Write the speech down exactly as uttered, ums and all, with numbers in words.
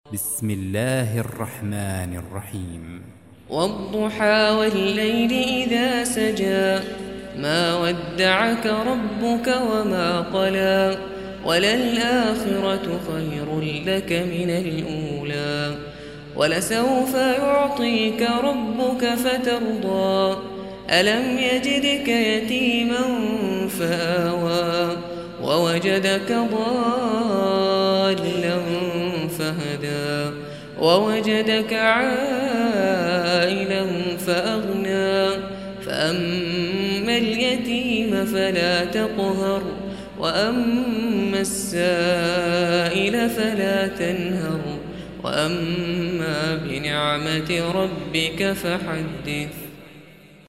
بسم الله الرحمن الرحيم. والضحى والليل إذا سجى ما ودعك ربك وما قلى وللآخرة خير لك من الأولى ولسوف يعطيك ربك فترضى ألم يجدك يتيما فآوى ووجدك ضالا فهدى ووجدك عائلا فأغنى فأما اليتيم فلا تقهر وأما السائل فلا تنهر وأما بنعمة ربك فحدث.